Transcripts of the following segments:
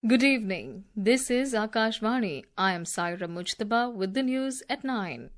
Good evening. This is Akashvani. I am Saira Mujtaba with the news at 9.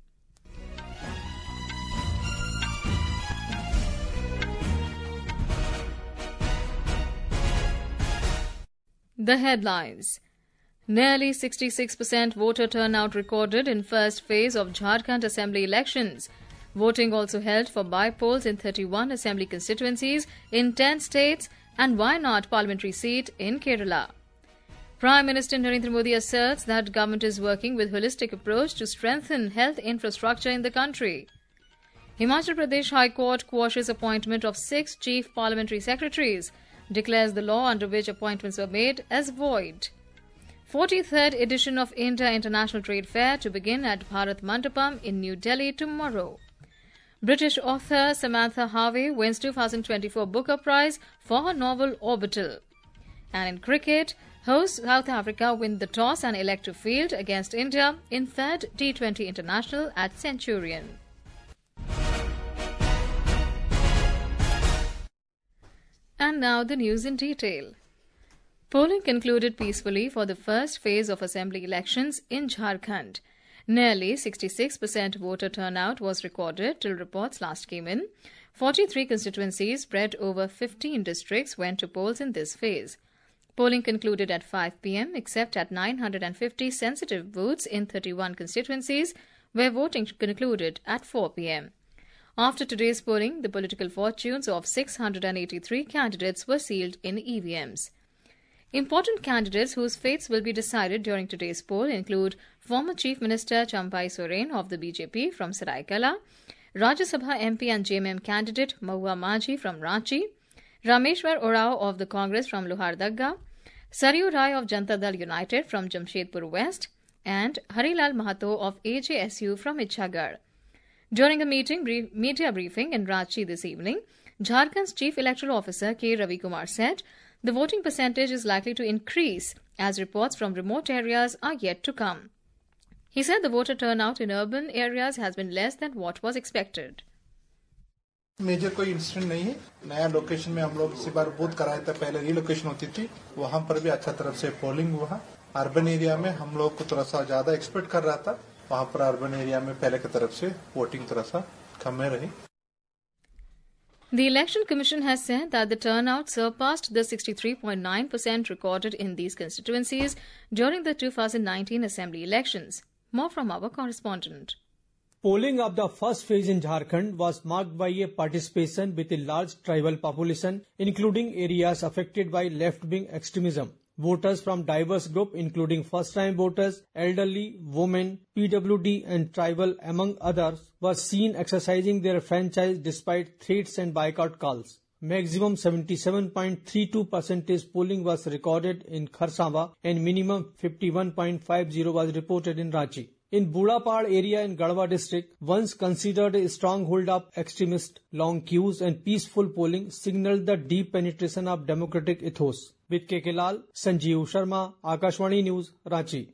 The headlines. Nearly 66% voter turnout recorded in first phase of Jharkhand Assembly elections. Voting also held for by-polls in 31 Assembly constituencies in 10 states and Wayanad parliamentary seat in Kerala. Prime Minister Narendra Modi asserts that government is working with holistic approach to strengthen health infrastructure in the country. Himachal Pradesh High Court quashes appointment of 6 chief parliamentary secretaries, declares the law under which appointments were made as void. 43rd edition of India International Trade Fair to begin at Bharat Mandapam in New Delhi tomorrow. British author Samantha Harvey wins 2024 Booker Prize for her novel Orbital. And in cricket, hosts South Africa win the toss and elect to field against India in 3rd T20 International at Centurion. And now the news in detail. Polling concluded peacefully for the first phase of assembly elections in Jharkhand. Nearly 66% voter turnout was recorded till reports last came in. 43 constituencies spread over 15 districts went to polls in this phase. Polling concluded at 5 p.m. except at 950 sensitive booths in 31 constituencies where voting concluded at 4 p.m. After today's polling, the political fortunes of 683 candidates were sealed in EVMs. Important candidates whose fates will be decided during today's poll include former Chief Minister Champai Soren of the BJP from Saraikela, Rajya Sabha MP and JMM candidate Mahua Majhi from Ranchi, Rameshwar Orao of the Congress from Lohardagga, Saryu Rai of Janata Dal United from Jamshedpur West, and Harilal Mahato of AJSU from Ichagarh. During a media briefing in Ranchi this evening, Jharkhand's Chief Electoral Officer K. Ravi Kumar said the voting percentage is likely to increase as reports from remote areas are yet to come. He said the voter turnout in urban areas has been less than what was expected. Major कोई incident नहीं है। नया location में हम लोग इसी बार booth कराए थे, पहले रीलोकेशन होती थी, वहां पर भी अच्छा तरफ से पोलिंग हुआ। अर्बन एरिया में हम लोग को थोड़ा सा ज्यादा एक्सपेक्ट कर रहा था, वहां पर अर्बन एरिया में पहले की तरफ से वोटिंग थोड़ा सा कम में रही। The Election Commission has said that the turnout surpassed the 63.9% recorded in these constituencies during the 2019 Assembly elections. More from our correspondent. Polling of the first phase in Jharkhand was marked by a participation with a large tribal population, including areas affected by left-wing extremism. Voters from diverse groups, including first-time voters, elderly, women, PWD and tribal, among others, were seen exercising their franchise despite threats and boycott calls. Maximum 77.32% polling was recorded in Kharsamba and minimum 51.50 was reported in Ranchi. In Budapad area in Garhwa district, once considered a stronghold of extremists, long queues and peaceful polling signaled the deep penetration of democratic ethos. With KK Lal, Sanjeev Sharma, Akashvani News, Ranchi.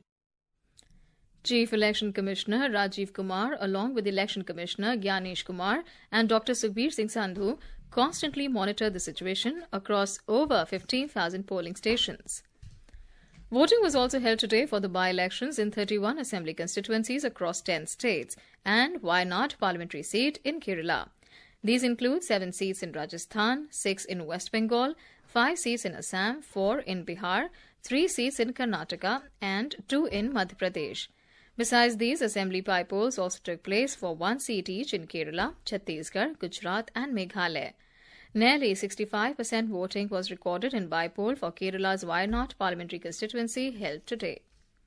Chief Election Commissioner Rajiv Kumar, along with Election Commissioner Gyanesh Kumar and Dr. Sukhbir Singh Sandhu, constantly monitor the situation across over 15,000 polling stations. Voting was also held today for the by-elections in 31 assembly constituencies across 10 states and Wayanad parliamentary seat in Kerala. These include 7 seats in Rajasthan, 6 in West Bengal, 5 seats in Assam, 4 in Bihar, 3 seats in Karnataka and 2 in Madhya Pradesh. Besides these, assembly by-polls also took place for 1 seat each in Kerala, Chhattisgarh, Gujarat and Meghalaya. Nearly 65% voting was recorded in by-poll for Kerala's Wayanad parliamentary constituency held today.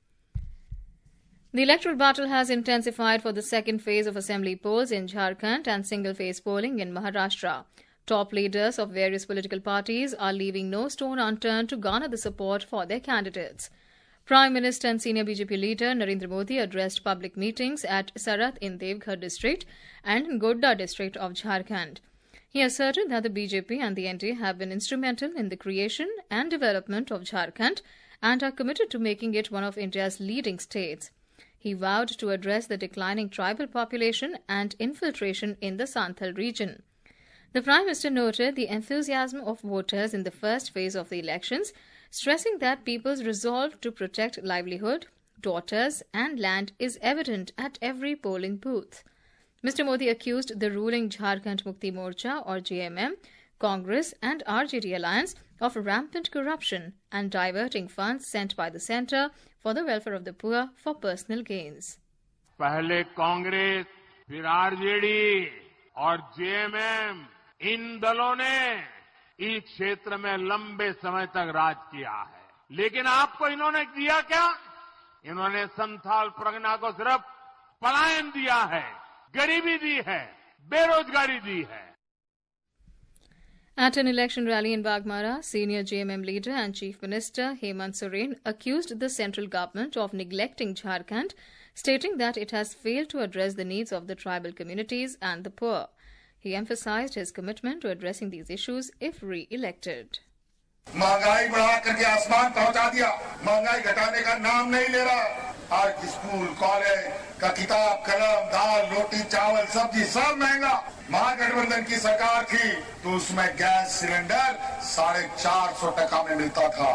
The electoral battle has intensified for the second phase of assembly polls in Jharkhand and single-phase polling in Maharashtra. Top leaders of various political parties are leaving no stone unturned to garner the support for their candidates. Prime Minister and senior BJP leader Narendra Modi addressed public meetings at Sarath in Devghar district and in Godda district of Jharkhand. He asserted that the BJP and the NDA have been instrumental in the creation and development of Jharkhand and are committed to making it one of India's leading states. He vowed to address the declining tribal population and infiltration in the Santhal region. The Prime Minister noted the enthusiasm of voters in the first phase of the elections, stressing that people's resolve to protect livelihood, daughters, and land is evident at every polling booth. Mr. Modi accused the ruling Jharkhand Mukti Morcha or JMM, Congress and RJD alliance of rampant corruption and diverting funds sent by the centre for the welfare of the poor for personal gains. पहले कांग्रेस, फिर RJD और JMM, इन दलों ने इस क्षेत्र में लंबे समय तक राज किया है, लेकिन आपको इन्होंने दिया क्या? इन्होंने संथाल परगना को सिर्फ पलायन दिया है, गरीबी दी है, बेरोजगारी दी है. At an election rally in Bagmara, senior JMM leader and Chief Minister Hemant Soren accused the central government of neglecting Jharkhand, stating that it has failed to address the needs of the tribal communities and the poor. He emphasized his commitment to addressing these issues if re-elected. महंगाई बढ़ा करके आसमान पहुंचा दिया, महंगाई घटाने का नाम नहीं ले रहा. आज स्कूल, कॉलेज का किताब, कलम, दाल, रोटी, चावल, सब्जी सब महंगा. महागठबंधन की सरकार थी तो उसमें गैस सिलेंडर 450 टका में मिलता था.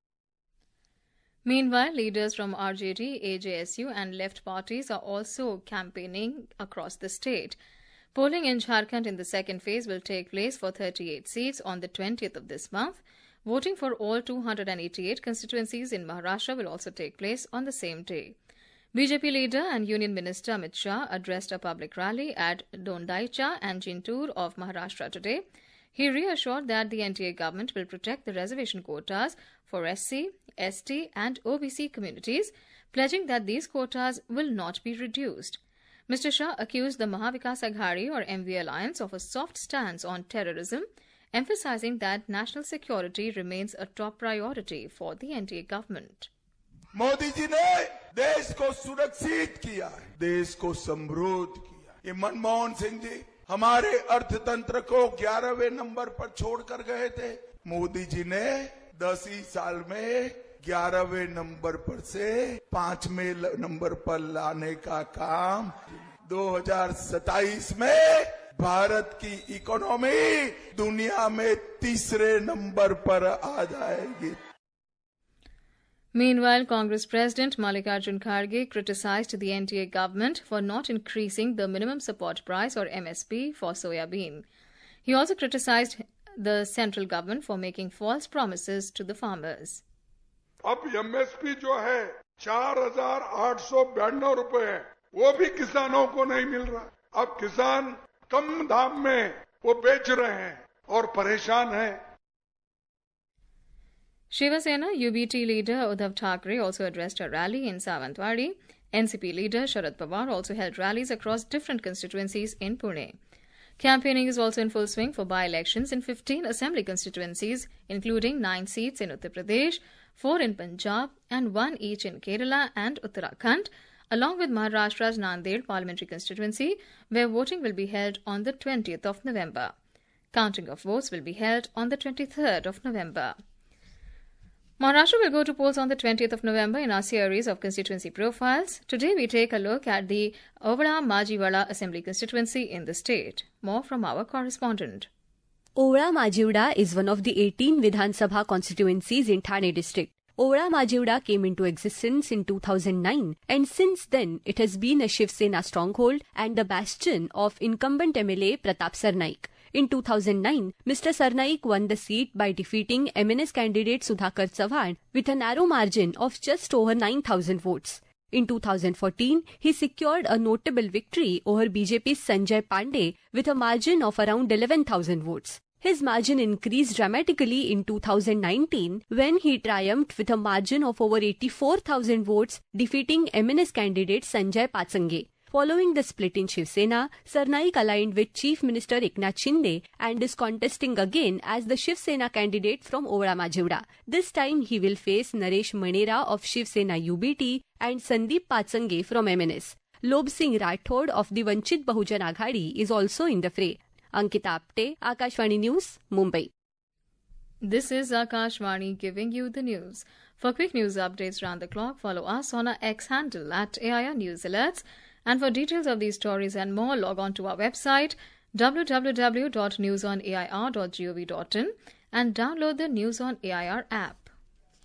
Meanwhile, leaders from RJD, AJSU and left parties are also campaigning across the state. Polling in Jharkhand in the second phase will take place for 38 seats on the 20th of this month. Voting for all 288 constituencies in Maharashtra will also take place on the same day. BJP leader and Union Minister Amit Shah addressed a public rally at Dondaicha and Jintur of Maharashtra today. He reassured that the NDA government will protect the reservation quotas for SC, ST and OBC communities, pledging that these quotas will not be reduced. Mr. Shah accused the Mahavikas Aghadi or MV alliance of a soft stance on terrorism, emphasizing that national security remains a top priority for the NDA government. Modi ji ने देश को सुरक्षित किया, देश को समृद्ध किया. ये मनमोहन सिंह जी हमारे अर्थतंत्र को 11वें नंबर पर छोड़कर गए थे. मोदी जी ने 10 ही साल में 11वें नंबर पर से 5वें नंबर पर लाने का काम. 2027 में भारत की इकोनॉमी दुनिया में 3रे नंबर पर आ जाएगी. Meanwhile, Congress President Mallikarjun Kharge criticized the NDA government for not increasing the minimum support price or MSP for soyabean. He also criticized the central government for making false promises to the farmers. अब MSP जो है 4,892 रुपए है, वो भी किसानों को नहीं मिल रहा. अब किसान कम दाम में वो बेच रहे हैं और परेशान हैं. Shiva Sena UBT leader Uddhav Thackeray also addressed a rally in Savantwadi. NCP leader Sharad Pawar also held rallies across different constituencies in Pune. Campaigning is also in full swing for by-elections in 15 assembly constituencies, including 9 seats in Uttar Pradesh, 4 in Punjab and 1 each in Kerala and Uttarakhand, along with Maharashtra's Nanded parliamentary constituency, where voting will be held on the 20th of November. Counting of votes will be held on the 23rd of November. Maharashtra will go to polls on the 20th of November in our series of constituency profiles. Today we take a look at the Ovada Majiwada Assembly constituency in the state. More from our correspondent. Ovada Majiwada is one of the 18 Vidhan Sabha constituencies in Thane district. Ovada Majiwada came into existence in 2009 and since then it has been a Shiv Sena stronghold and the bastion of incumbent MLA Pratap Sarnaik. In 2009, Mr. Sarnaik won the seat by defeating MNS candidate Sudhakar Chavan with a narrow margin of just over 9,000 votes. In 2014, he secured a notable victory over BJP's Sanjay Pandey with a margin of around 11,000 votes. His margin increased dramatically in 2019 when he triumphed with a margin of over 84,000 votes, defeating MNS candidate Sanjay Patsange. Following the split in Shiv Sena, Sarnaik aligned with Chief Minister Eknath Shinde and is contesting again as the Shiv Sena candidate from Ovada Majiwada. This time he will face Naresh Manera of Shiv Sena UBT and Sandeep Patsange from MNS. Lob Singh Rathod of the Vanchit Bahujan Aghadi is also in the fray. Ankita Apte, Akashvani News, Mumbai. This is Akashvani giving you the news. For quick news updates round the clock, follow us on our X handle at AIR News Alerts. And for details of these stories and more, log on to our website www.newsonair.gov.in and download the News on AIR app.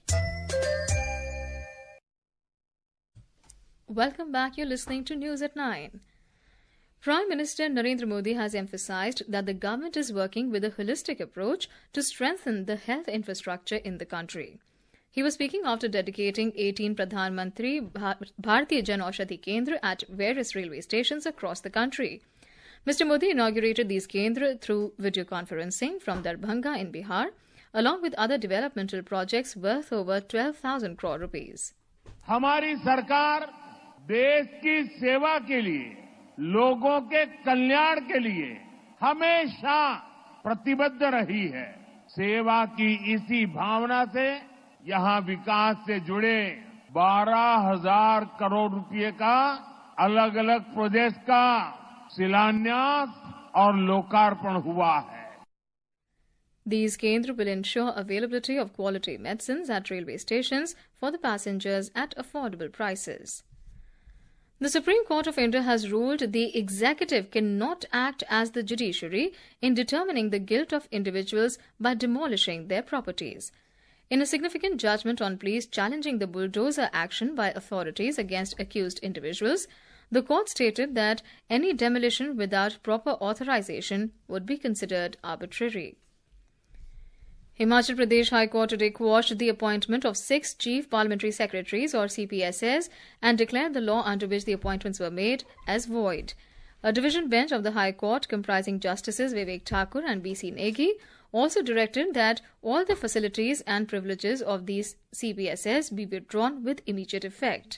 Welcome back. You're listening to News at 9. Prime Minister Narendra Modi has emphasized that the government is working with a holistic approach to strengthen the health infrastructure in the country. He was speaking after dedicating 18 Pradhan Mantri Bharatiya Jan Aushadhi Kendra at various railway stations across the country. Mr. Modi inaugurated these kendra through video conferencing from Darbhanga in Bihar, along with other developmental projects worth over 12,000 crore rupees. हमारी सरकार देश की सेवा के लिए, लोगों के कल्याण के लिए हमेशा प्रतिबद्ध रही है। सेवा की इसी भावना से यहां विकास से जुड़े 12,000 करोड़ रुपए का अलग अलग प्रोजेक्ट का शिलान्यास और लोकार्पण हुआ है। These kendra will ensure availability of quality medicines at railway stations for the passengers at affordable prices. The Supreme Court of India has ruled the executive cannot act as the judiciary in determining the guilt of individuals by demolishing their properties. In a significant judgment on pleas challenging the bulldozer action by authorities against accused individuals, the court stated that any demolition without proper authorization would be considered arbitrary. Himachal Pradesh High Court today quashed the appointment of 6 Chief Parliamentary Secretaries or CPSs and declared the law under which the appointments were made as void. A division bench of the High Court comprising Justices Vivek Thakur and B.C. Negi also directed that all the facilities and privileges of these CPSs be withdrawn with immediate effect.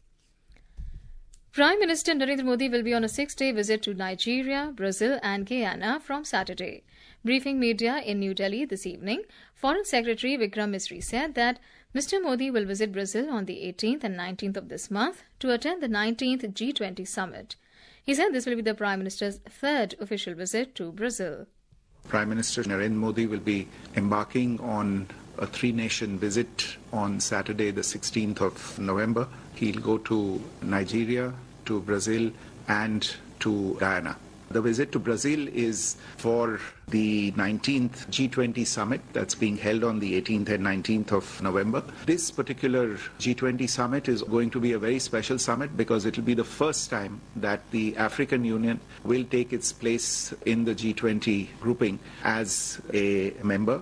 Prime Minister Narendra Modi will be on a 6-day visit to Nigeria, Brazil and Guyana from Saturday. Briefing media in New Delhi this evening, Foreign Secretary Vikram Misri said that Mr. Modi will visit Brazil on the 18th and 19th of this month to attend the 19th G20 summit. He said this will be the Prime Minister's third official visit to Brazil. Prime Minister Narendra Modi will be embarking on a 3-nation visit on Saturday, the 16th of November. He'll go to Nigeria, to Brazil and to Guyana. The visit to Brazil is for the 19th G20 summit that's being held on the 18th and 19th of November. This particular G20 summit is going to be a very special summit because it will be the first time that the African Union will take its place in the G20 grouping as a member.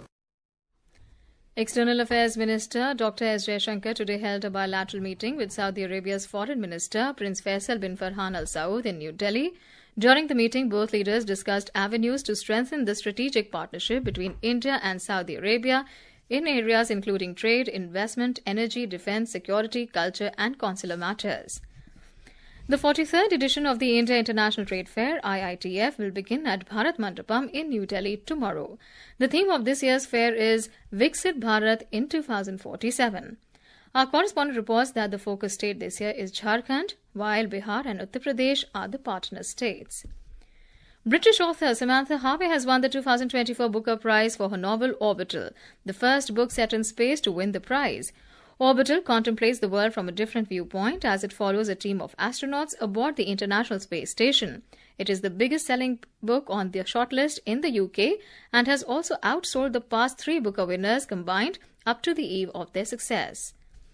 External Affairs Minister Dr. S. Jaishankar today held a bilateral meeting with Saudi Arabia's Foreign Minister Prince Faisal bin Farhan Al Saud in New Delhi. During the meeting, both leaders discussed avenues to strengthen the strategic partnership between India and Saudi Arabia in areas including trade, investment, energy, defence, security, culture and consular matters. The 43rd edition of the India International Trade Fair, IITF, will begin at Bharat Mandapam in New Delhi tomorrow. The theme of this year's fair is Viksit Bharat in 2047. Our correspondent reports that the focus state this year is Jharkhand, while Bihar and Uttar Pradesh are the partner states. British author Samantha Harvey has won the 2024 Booker Prize for her novel Orbital, the first book set in space to win the prize. Orbital contemplates the world from a different viewpoint as it follows a team of astronauts aboard the International Space Station. It is the biggest-selling book on the shortlist in the UK and has also outsold the past 3 Booker winners combined up to the eve of their success.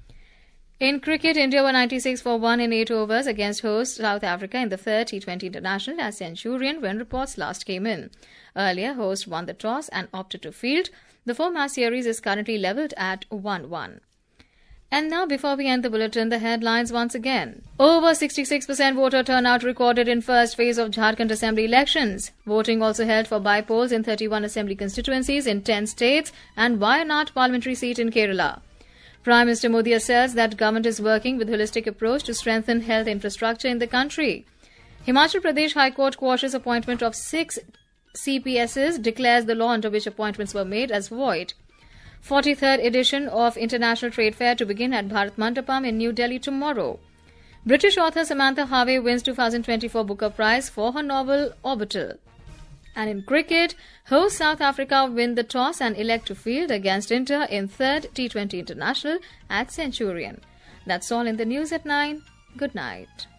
In cricket, India won 96 for 1 in 8 overs against host South Africa in the third T20 International at Centurion when reports last came in. Earlier, host won the toss and opted to field. The 4-match series is currently levelled at 1-1. And now, before we end the bulletin, the headlines once again. Over 66% voter turnout recorded in first phase of Jharkhand Assembly elections. Voting also held for by-polls in 31 Assembly constituencies in 10 states and Wayanad parliamentary seat in Kerala. Prime Minister Modi asserts that government is working with holistic approach to strengthen health infrastructure in the country. Himachal Pradesh High Court quashes appointment of 6 CPSs, declares the law under which appointments were made as void. 43rd edition of International Trade Fair to begin at Bharat Mandapam in New Delhi tomorrow. British author Samantha Harvey wins 2024 Booker Prize for her novel Orbital. And in cricket, host South Africa win the toss and elect to field against India in 3rd T20 International at Centurion. That's all in the news at 9. Good night.